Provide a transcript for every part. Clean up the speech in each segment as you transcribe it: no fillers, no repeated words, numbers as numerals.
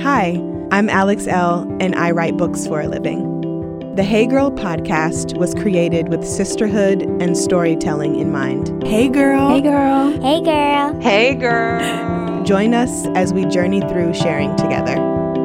Hi, I'm Alex L., and I write books for a living. The Hey Girl podcast was created with sisterhood and storytelling in mind. Hey girl! Hey girl! Hey girl! Hey girl! Join us as we journey through sharing together.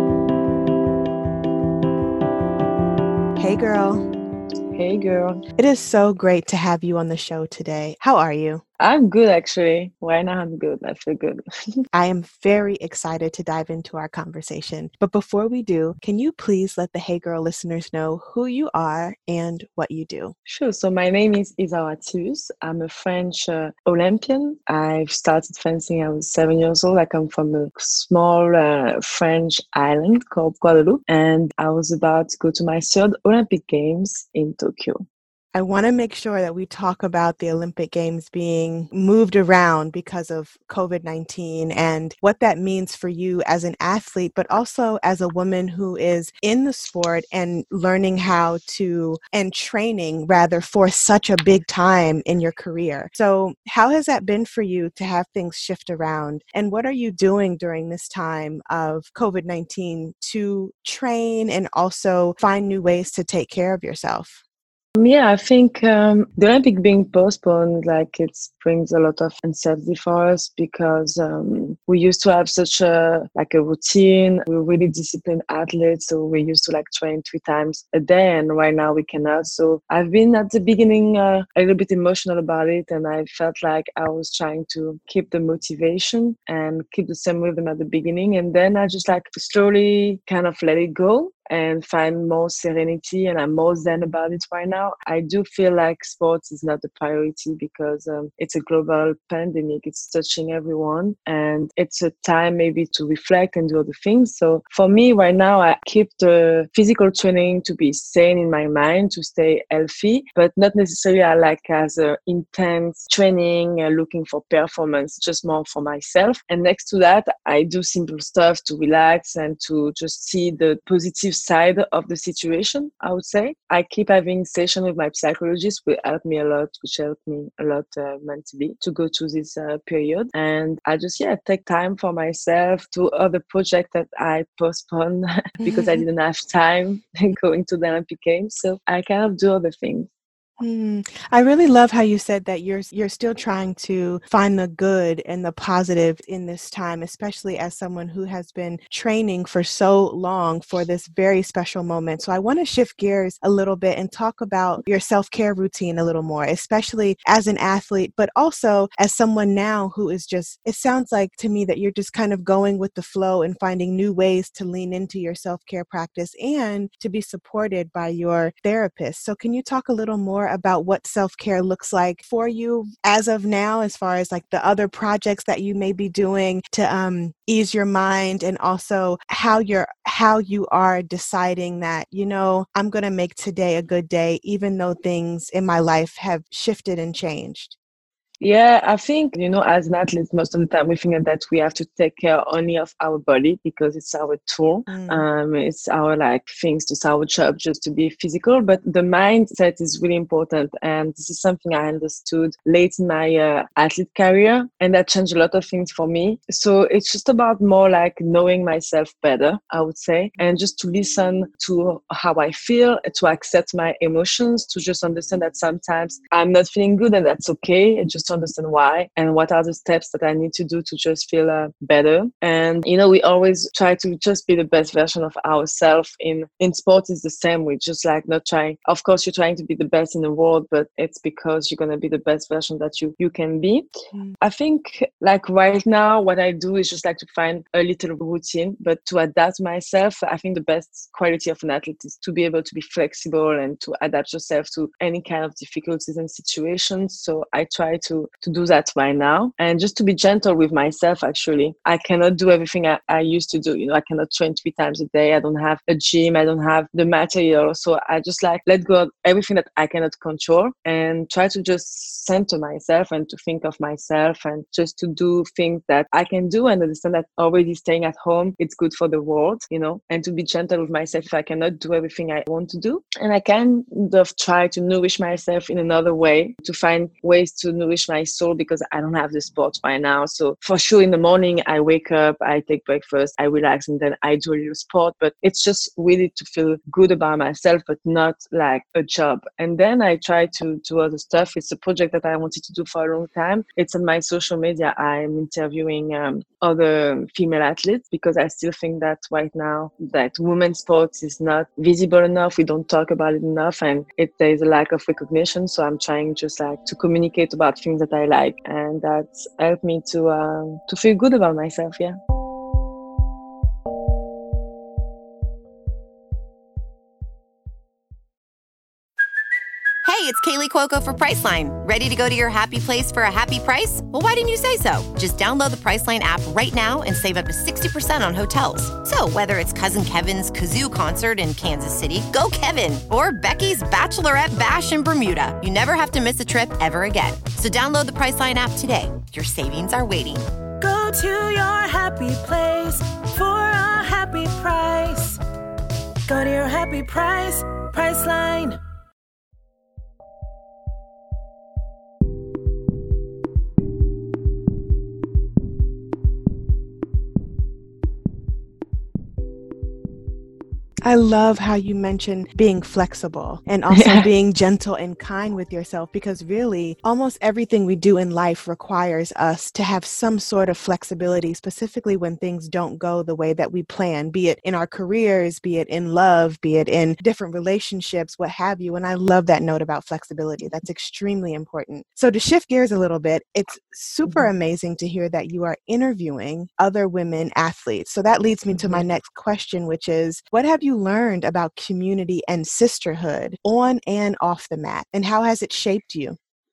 Hey girl! Hey girl! It is so great to have you on the show today. How are you? I'm good, actually. Right now, I'm good. I feel good. I am very excited to dive into our conversation. But before we do, can you please let the Hey Girl listeners know who you are and what you do? Sure. So my name is Isaura Tius. I'm a French Olympian. I've started fencing. I was 7 years old. I come from a small French island called Guadeloupe. And I was about to go to my third Olympic Games in Tokyo. I want to make sure that we talk about the Olympic Games being moved around because of COVID-19 and what that means for you as an athlete, but also as a woman who is in the sport and learning how to, and training rather, for such a big time in your career. So how has that been for you to have things shift around? And what are you doing during this time of COVID-19 to train and also find new ways to take care of yourself? Yeah, I think the Olympic being postponed, like it brings a lot of uncertainty for us because we used to have such a routine. We're really disciplined athletes, so we used to train 3 times a day, and right now we cannot. So I've been at the beginning a little bit emotional about it, and I felt like I was trying to keep the motivation and keep the same rhythm at the beginning, and then I just slowly kind of let it go and find more serenity, and I'm more zen about it right now. I do feel like sports is not the priority because it's a global pandemic. It's touching everyone, and it's a time maybe to reflect and do other things. So for me right now, I keep the physical training to be sane in my mind, to stay healthy, but not necessarily as a intense training looking for performance, just more for myself. And next to that, I do simple stuff to relax and to just see the positive side of the situation, I would say. I keep having sessions with my psychologist, which helped me a lot mentally to go through this period. And I just, take time for myself to other projects that I postponed because I didn't have time going to the Olympic Games. So I kind of do other things. I really love how you said that you're still trying to find the good and the positive in this time, especially as someone who has been training for so long for this very special moment. So I want to shift gears a little bit and talk about your self-care routine a little more, especially as an athlete, but also as someone now who is just, it sounds like to me that you're just kind of going with the flow and finding new ways to lean into your self-care practice and to be supported by your therapist. So can you talk a little more about what self-care looks like for you as of now, as far as the other projects that you may be doing to ease your mind, and also how you are deciding that, I'm going to make today a good day, even though things in my life have shifted and changed? Yeah, I think, as an athlete, most of the time we think that we have to take care only of our body because it's our tool. It's our things, just our job, just to be physical. But the mindset is really important. And this is something I understood late in my athlete career. And that changed a lot of things for me. So it's just about more knowing myself better, I would say. And just to listen to how I feel, to accept my emotions, to just understand that sometimes I'm not feeling good and that's okay. Just to understand why and what are the steps that I need to do to just feel better. And we always try to just be the best version of ourselves. In sport is the same. We just not trying, of course you're trying to be the best in the world, but it's because you're going to be the best version that you can be. I think right now what I do is just to find a little routine, but to adapt myself. I think the best quality of an athlete is to be able to be flexible and to adapt yourself to any kind of difficulties and situations. So I try to do that right now, and just to be gentle with myself. Actually, I cannot do everything I used to do. I cannot train 3 times a day. I don't have a gym. I don't have the material. So I just let go of everything that I cannot control and try to just center myself and to think of myself and just to do things that I can do and understand that already staying at home, it's good for the world, and to be gentle with myself if I cannot do everything I want to do. And I kind of try to nourish myself in another way, to find ways to nourish nourish my soul because I don't have the sport right now. So for sure in the morning, I wake up, I take breakfast, I relax, and then I do a little sport. But it's just really to feel good about myself, but not like a job. And then I try to do other stuff. It's a project that I wanted to do for a long time. It's on my social media. I'm interviewing other female athletes because I still think that right now that women's sports is not visible enough. We don't talk about it enough, and there's a lack of recognition. So I'm trying just like to communicate about things that I like, and that's helped me to feel good about myself. Yeah. Hey, it's Kaylee Cuoco for Priceline. Ready to go to your happy place for a happy price? Well, why didn't you say so? Just download the Priceline app right now and save up to 60% on hotels. So whether it's Cousin Kevin's Kazoo Concert in Kansas City, go Kevin, or Becky's Bachelorette Bash in Bermuda, you never have to miss a trip ever again. So download the Priceline app today. Your savings are waiting. Go to your happy place for a happy price. Go to your happy price, Priceline. I love how you mentioned being flexible and also being gentle and kind with yourself, because really almost everything we do in life requires us to have some sort of flexibility, specifically when things don't go the way that we plan, be it in our careers, be it in love, be it in different relationships, what have you. And I love that note about flexibility. That's extremely important. So to shift gears a little bit, it's super amazing to hear that you are interviewing other women athletes. So that leads me to my next question, which is, what have you learned about community and sisterhood on and off the mat, and how has it shaped you?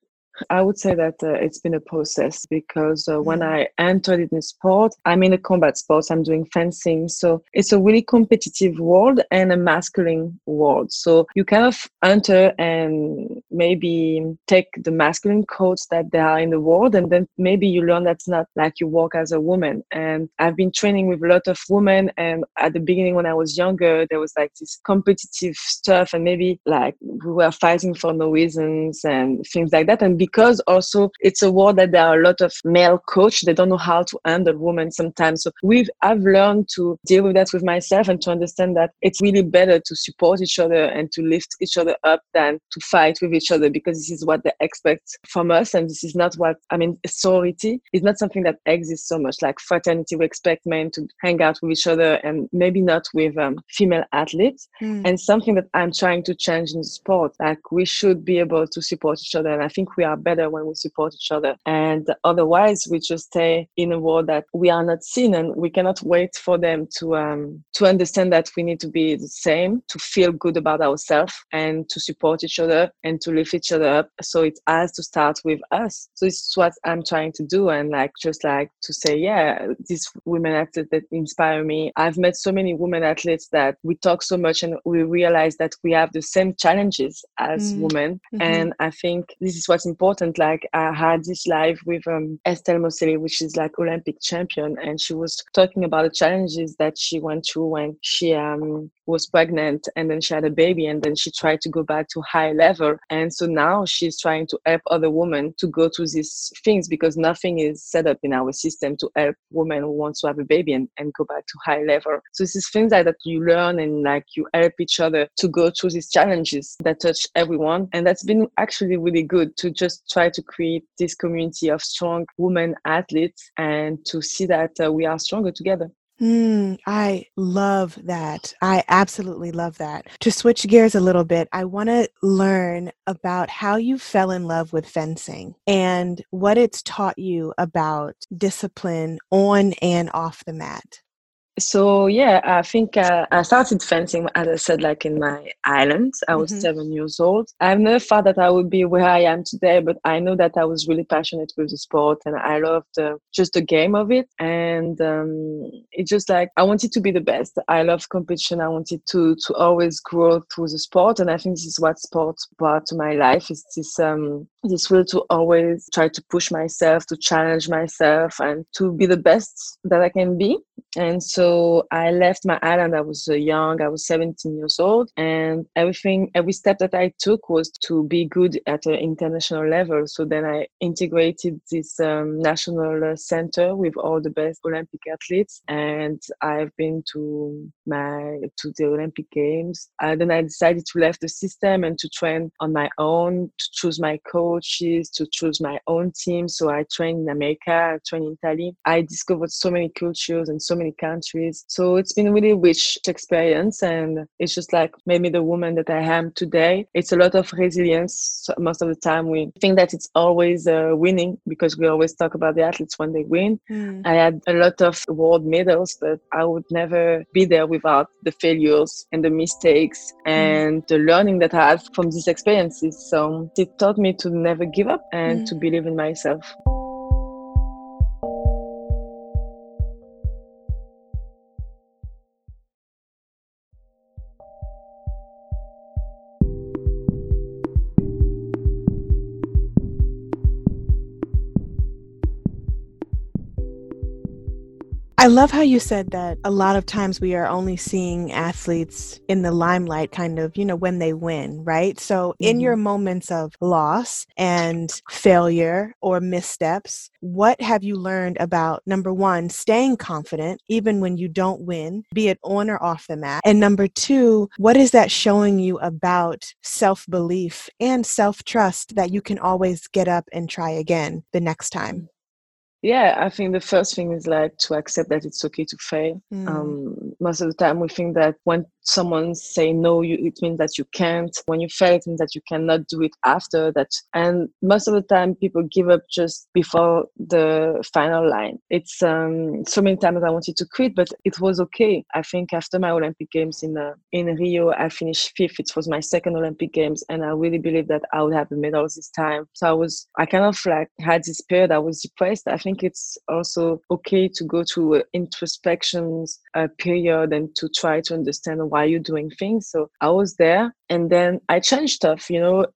I would say that it's been a process because when I entered in the sport, I'm in a combat sports, I'm doing fencing. So it's a really competitive world and a masculine world. So you kind of enter and maybe take the masculine codes that there are in the world, and then maybe you learn that's not like you work as a woman. And I've been training with a lot of women, and at the beginning when I was younger, there was like this competitive stuff, and maybe like we were fighting for no reasons and things like that. And because also it's a world that there are a lot of male coach, they don't know how to handle women sometimes. So I've learned to deal with that with myself and to understand that it's really better to support each other and to lift each other up than to fight with each other, because this is what they expect from us. And this is not what, sorority is not something that exists so much. Like fraternity, we expect men to hang out with each other and maybe not with female athletes. And something that I'm trying to change in sport, like we should be able to support each other. And I think we are better when we support each other. And otherwise, we just stay in a world that we are not seen, and we cannot wait for them to understand that we need to be the same, to feel good about ourselves and to support each other and to lift each other up. So it has to start with us. So this is what I'm trying to do. And just to say, yeah, these women athletes that inspire me. I've met so many women athletes that we talk so much and we realize that we have the same challenges as women. And I think this is what's important. Like I had this live with Estelle Mosseli, which is like Olympic champion, and she was talking about the challenges that she went through when she was pregnant, and then she had a baby, and then she tried to go back to high level. And so now she's trying to help other women to go through these things, because nothing is set up in our system to help women who want to have a baby and go back to high level. So this is things that you learn, and you help each other to go through these challenges that touch everyone. And that's been actually really good to just try to create this community of strong women athletes and to see that we are stronger together. I love that. I absolutely love that. To switch gears a little bit, I want to learn about how you fell in love with fencing and what it's taught you about discipline on and off the mat. So yeah, I think I started fencing, as I said, like in my island. I was 7 years old. I've never thought that I would be where I am today, but I know that I was really passionate with the sport, and I loved just the game of it. And it's just like I wanted to be the best. I love competition. I wanted to always grow through the sport, and I think this is what sport brought to my life. Is this will to always try to push myself, to challenge myself, and to be the best that I can be. And so I left my island. I was young. I was 17 years old. And every step that I took was to be good at an international level. So then I integrated this national center with all the best Olympic athletes. And I've been to the Olympic Games. Then I decided to leave the system and to train on my own, to choose my coaches, to choose my own team. So I trained in America, I trained in Italy. I discovered so many cultures and so many countries. So it's been a really rich experience, and it's just like made me the woman that I am today. It's a lot of resilience. So most of the time we think that it's always winning, because we always talk about the athletes when they win. I had a lot of world medals, but I would never be there without the failures and the mistakes and the learning that I had from these experiences. So it taught me to never give up and to believe in myself. I love how you said that a lot of times we are only seeing athletes in the limelight kind of, when they win, right? So in your moments of loss and failure or missteps, what have you learned about, number one, staying confident even when you don't win, be it on or off the mat? And number two, what is that showing you about self-belief and self-trust that you can always get up and try again the next time? Yeah, I think the first thing is like to accept that it's okay to fail. Most of the time we think that when someone say no, it means that you can't. When you fail, it means that you cannot do it after that. And most of the time people give up just before the final line. It's so many times I wanted to quit, but it was okay. I think after my Olympic Games in Rio, I finished 5th. It was my second Olympic Games, and I really believed that I would have the medals this time. So I kind of like had this period I was depressed. I think it's also okay to go through introspections period and to try to understand why you're doing things. So I was there, and then I changed stuff.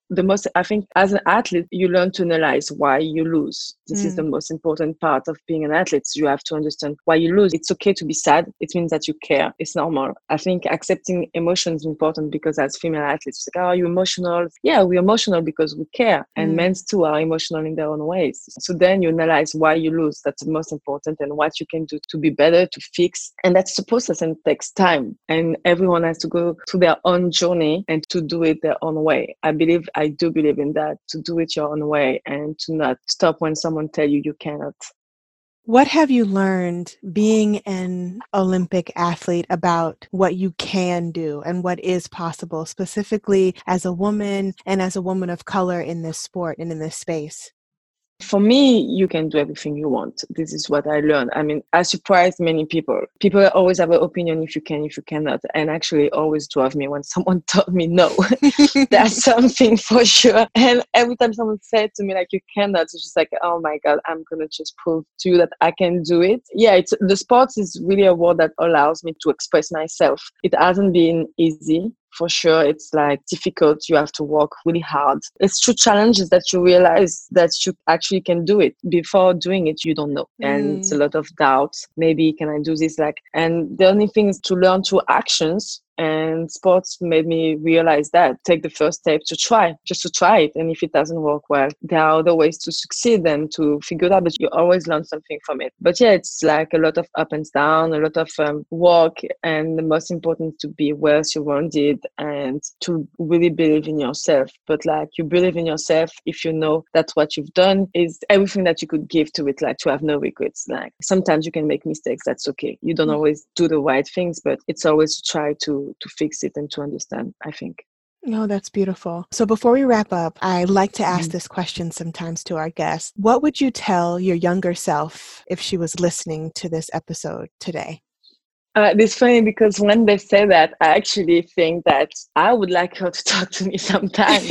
I think as an athlete, you learn to analyze why you lose. This is the most important part of being an athlete. You have to understand why you lose. It's okay to be sad. It means that you care. It's normal. I think accepting emotions is important, because as female athletes, it's like, are you emotional? Yeah, we're emotional because we care. And men too are emotional in their own ways. So then you analyze why you lose. That's the most important, and what you can do to be better, to fix. And that's the process, and it takes time. And everyone has to go through their own journey and to do it their own way. I do believe in that, to do it your own way and to not stop when someone tells you cannot. What have you learned being an Olympic athlete about what you can do and what is possible, specifically as a woman and as a woman of color in this sport and in this space? For me, you can do everything you want. This is what I learned. I mean, I surprised many people. People always have an opinion if you can, if you cannot. And actually always drove me when someone told me no. That's something for sure. And every time someone said to me, like, you cannot, it's just like, oh my God, I'm going to just prove to you that I can do it. Yeah, the sports is really a world that allows me to express myself. It hasn't been easy. For sure, it's like difficult. You have to work really hard. It's true challenges that you realize that you actually can do it. Before doing it, you don't know. And it's a lot of doubt. Maybe can I do this? And the only thing is to learn through actions. And sports made me realize that. Take the first step to try it. And if it doesn't work well, there are other ways to succeed and to figure it out, but you always learn something from it. But yeah, it's like a lot of up and down, a lot of work. And the most important is to be well surrounded and to really believe in yourself. But like, you believe in yourself if you know that what you've done is everything that you could give to it, like to have no regrets. Like sometimes you can make mistakes. That's okay. You don't always do the right things, but it's always to try to fix it and to understand, I think. No, that's beautiful. So before we wrap up, I like to ask this question sometimes to our guests. What would you tell your younger self if she was listening to this episode today? It's funny because when they say that, I actually think that I would like her to talk to me sometime.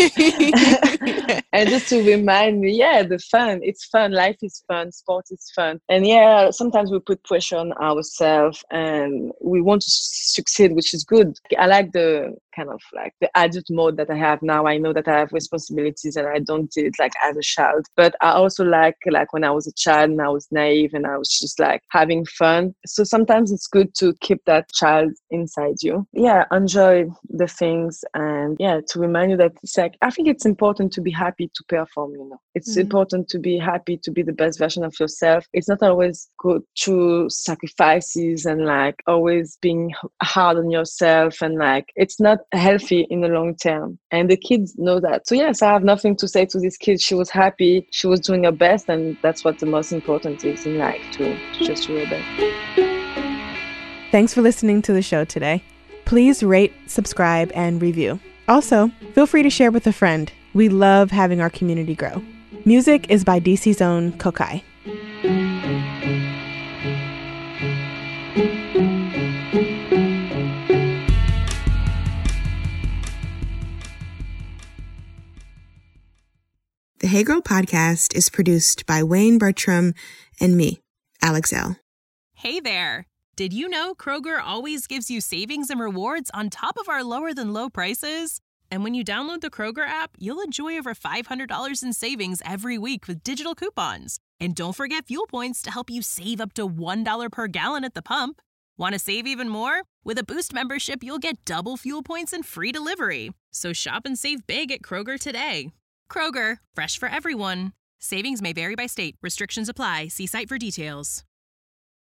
And just to remind me, it's fun. Life is fun. Sport is fun. And yeah, sometimes we put pressure on ourselves and we want to succeed, which is good. I like the kind of like the adult mode that I have now. I know that I have responsibilities and I don't do it like as a child. But I also like when I was a child and I was naive and I was just like having fun. So sometimes it's good to keep that child inside you. Yeah, enjoy the things, and yeah, to remind you that it's like, I think it's important to be happy to perform, you know. It's important to be happy to be the best version of yourself. It's not always go through sacrifices and like always being hard on yourself, and like it's not healthy in the long term. And the kids know that. So yes, I have nothing to say to this kid. She was happy, she was doing her best, and that's what the most important is in life, to just do her best. Thanks for listening to the show today. Please rate, subscribe, and review. Also, feel free to share with a friend. We love having our community grow. Music is by DC's own Kokai. The Hey Girl podcast is produced by Wayne Bertram and me, Alex L. Hey there. Did you know Kroger always gives you savings and rewards on top of our lower than low prices? And when you download the Kroger app, you'll enjoy over $500 in savings every week with digital coupons. And don't forget fuel points to help you save up to $1 per gallon at the pump. Want to save even more? With a Boost membership, you'll get double fuel points and free delivery. So shop and save big at Kroger today. Kroger, fresh for everyone. Savings may vary by state. Restrictions apply. See site for details.